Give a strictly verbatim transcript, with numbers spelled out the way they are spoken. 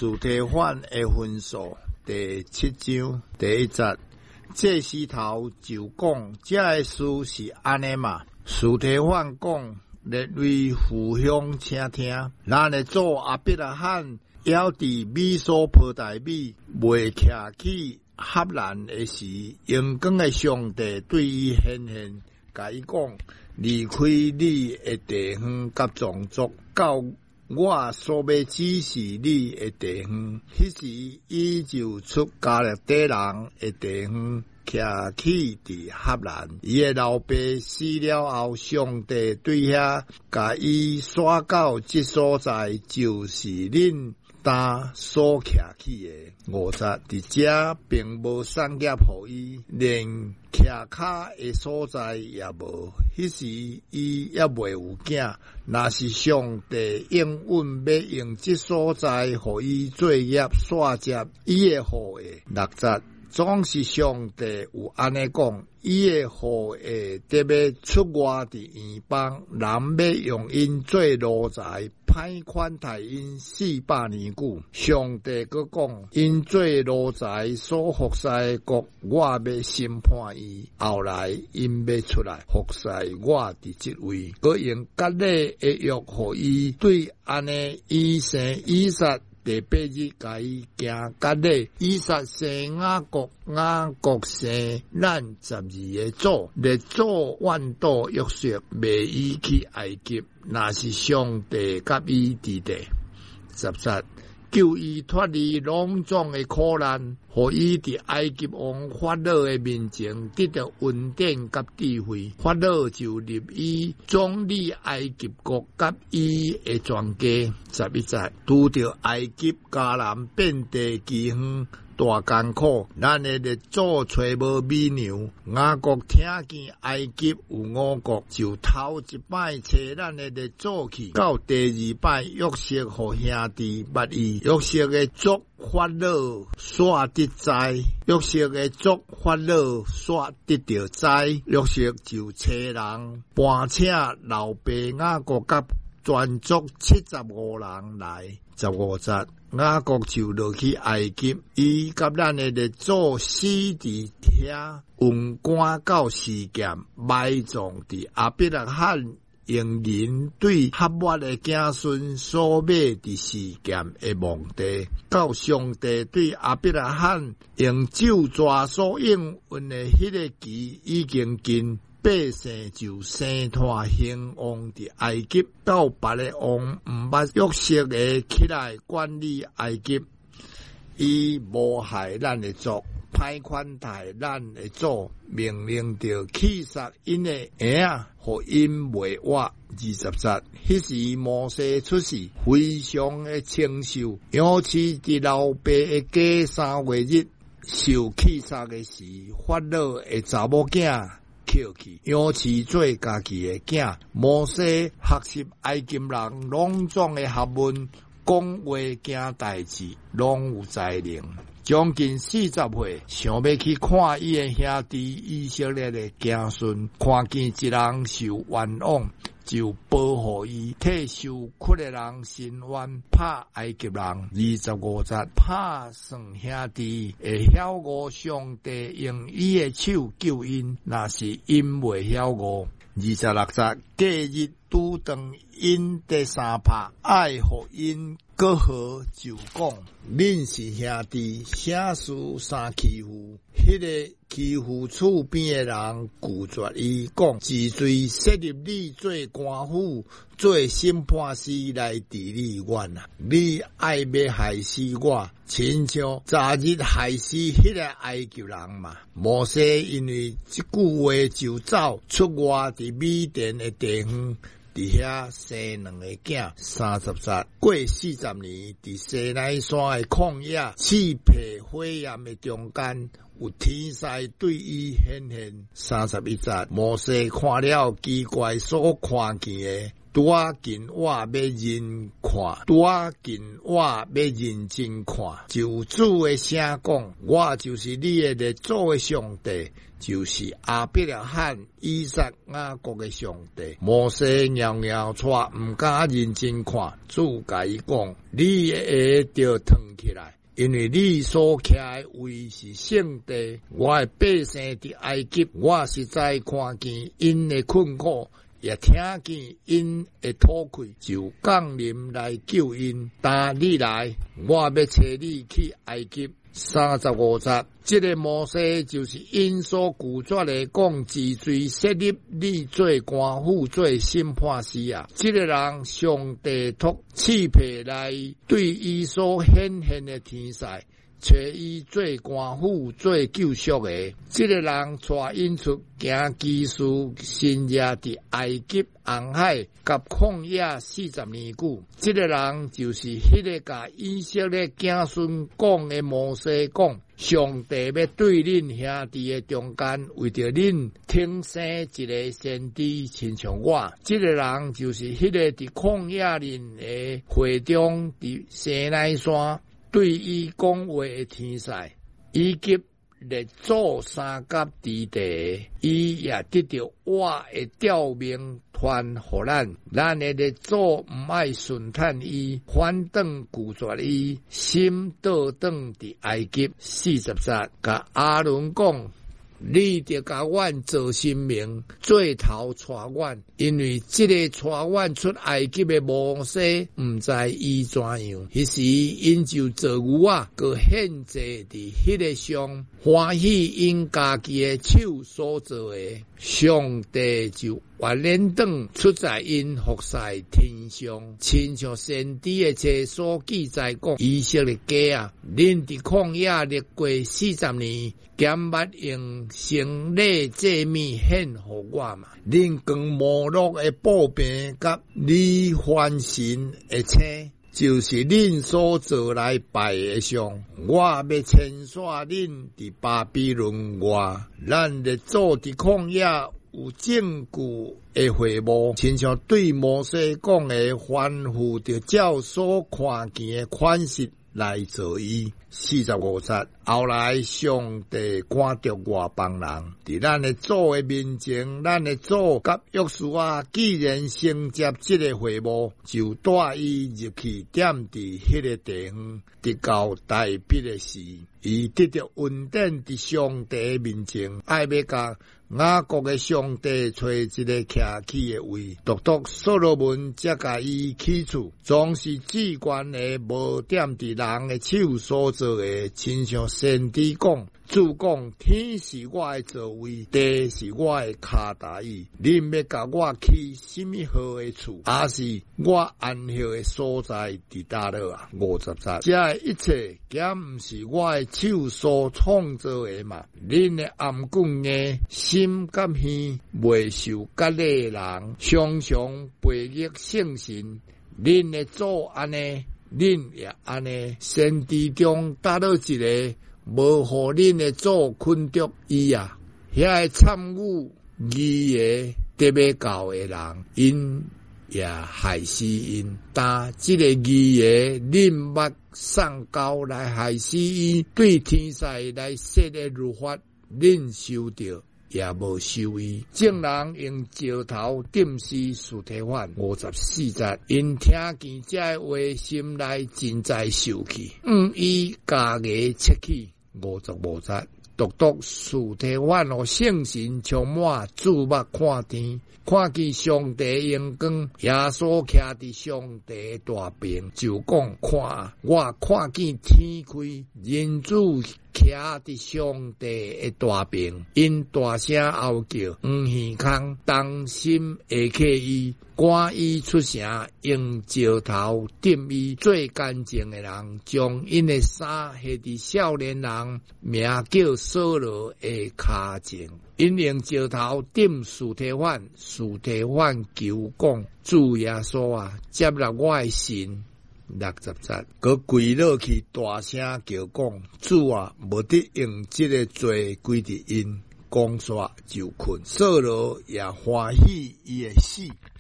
司提反的分数第七章第一节，这时头就讲，这个事是安尼嘛？司提反讲，列位父兄请听，咱的祖亚伯拉罕要伫米索波大米未徛起合兰的时，阳光的上帝对伊显现，甲伊讲：离开你的地方甲种族，到我所要指示你的地方。迄时，伊就出加勒底人的地方，徛起伫合兰。伊的老爸死了后，上帝对遐甲伊刷到即所在，就是恁呾所徛起的。五十伫遮并无产业互伊，连徛卡的所在也无。迄时伊也未有囝，若是上帝应允要用即所在互伊做业煞接，伊会好诶。六十总是上帝有安尼讲，伊会好诶，得要出外伫远方，人要用因做奴才，歹款待因四百年久。上帝阁讲，因做奴才所服侍的国，我要审判伊。后来因要出来服侍我伫即位，阁用割礼的约互伊，对安尼以生以撒。第八日，甲伊行割礼，以撒生雅各，雅各生咱十二个祖，列祖怨妒约瑟，卖伊去埃及，若是上帝甲伊伫地。十七，救伊脱离拢总的苦难，互伊伫埃及王法老的面前得到恩典甲智慧。法老就立伊总理埃及国甲伊的全家。十一节，拄着埃及迦南遍地饥荒大艰苦，咱的列祖找无美牛。雅各听见埃及有五国，就头一摆找咱的列祖去，到第二摆约瑟互兄弟捌伊。约瑟的族法老煞得灾，约瑟的族法老煞得着灾。约瑟就找人搬请老爸雅各甲全族七十五人来。十五节，雅各就落去埃及，伊甲咱的列祖死伫遐，运官到示剑，埋葬伫亚伯拉罕用人对哈抹的子孙所买伫示剑的墓地，到上帝对亚伯拉罕用咒诅所应允的迄个期已经近。百姓就生拖兴旺伫埃及，到别个王毋捌约瑟的起来管理埃及，伊无害咱的族，歹款待咱的祖，命令着气杀因的儿啊，互因未活。二十节，迄时摩西出世，非常的清秀，尤其伫老爸的家三月日受气杀的时，法老的查某囝捡去，尤其做家己的囝。摩西学习埃及人拢总的学问，讲话行代志，拢有才能。将近四十岁，想要去看伊的兄弟以色列的子孙，看见一人受冤枉，就保护伊，替受屈的人伸冤，拍埃及人。二十五节，拍算兄弟会晓悟上帝用伊的手救因，若是因未晓悟。二十六节，隔日拄当因第三拍，爱互因过好，就讲恁是兄弟，啥事相欺负？迄、那个欺负厝边的人拒绝伊，讲自罪设立你做官府，做审判师来治理阮啊！你爱要害死我，亲像昨日害死迄个埃及人嘛。摩西因为即句话就走出外伫米甸的地方。伫遐生两个囝，三十节过四十年，伫西奈山的旷野、刺皮火焰的中间， 有天使对伊显现。三十一节，摩西看了奇怪所看见的，拄仔近我要认看，拄仔近我要认真看。就主的声讲，我就是你的列祖的上帝，就是亚伯拉罕、以撒、雅各的上帝。摩西摇摇带，毋敢认真看。主甲伊讲，你的下着腾起来。因为你所徛的位是圣地，我的百姓伫埃及，我实在看见因的困苦，也听见因的吐气，就降临来救因。但你来，我要找你去埃及。三十五节，这个摩西就是因所拒绝的讲治罪，设立你做官府做审判师啊！这个人上帝托赐配来对伊所显现的天使，找伊做官府做救赎的。这个人带因出行基数新野伫埃及红海甲旷野四十年久。这个人就是迄个甲以色列子孙讲的摩西讲，上帝要对恁兄弟的中间，为着恁挺生一个先知，亲像我。这个人就是迄个伫旷野林的会中伫西奈山对伊讲话的天使。以及列祖三甲之地，伊也得到我的吊命传互咱。咱的列祖毋爱顺趁伊，反倒拒绝伊，心倒转伫埃及。四十节，甲阿伦讲，你得甲阮做新名，最头带阮，因为这个带阮出埃及的摩西，毋知伊怎样。迄时因就做牛啊，佮献祭伫迄个上，欢喜因家己的手所做的，上帝就原连等出在因服侍天上，亲像先知的册所记载讲，以色列家啊，恁伫旷野历过四十年，减捌用生礼祭物献互我嘛？恁跟摩洛的布饼甲你翻神的青，就是恁所做来拜的像。我要牵线恁伫巴比伦外，咱列祖伫旷野有证据的会幕，亲像对摩西讲的，吩咐着照所看见的款式来做伊。四十五节，后来上帝赶着外邦人，伫咱的祖的面前，咱的祖甲约书亚既然承接这个会幕，就带伊入去点伫迄个地方，直到大毕的时，伊得着恩典伫上帝面前，爱要甲雅各的上帝找一个徛起的位，独独所罗门才甲伊起厝，总是至关的无点伫人的手所做的，亲像先知讲，主讲天是我的座位，地是我的骹踏椅，恁要甲我起什么好的厝，也是我安息的所在伫倒落啊？五十节，这一切皆毋是我的手所创造的嘛？恁的暗棍的心甲耳未受割礼的人，常常背逆圣神，恁的祖安尼，恁也安尼。先知中搭到一个无互恁的祖困着伊啊，遐个参与义的得要教的人，因也害死因。但这个义的恁捌送交来害死伊，对天使来设的律法，恁受着也无受伊。众人用石头钉死司提反。五十四节，因听见这话，心内真在受气，嗯，伊家己切去。五十五节，独独司提反互圣神充满，注目看天，看见上帝阳光，耶稣徛伫上帝大边，就讲：看，我看见天开，人子徛伫上帝的大边，因大声吼叫，黄耳空，当心下客伊，赶伊出城，用石头钉伊。最干净的人，将因的衫下伫少年人名叫扫罗的骹前，因用石头钉司提反，司提反求讲：主耶稣啊，接纳我的神。 六十节，佮跪落去大声叫讲：主啊，无得用这个罪归伫因，讲煞就困。扫罗也欢喜伊的死。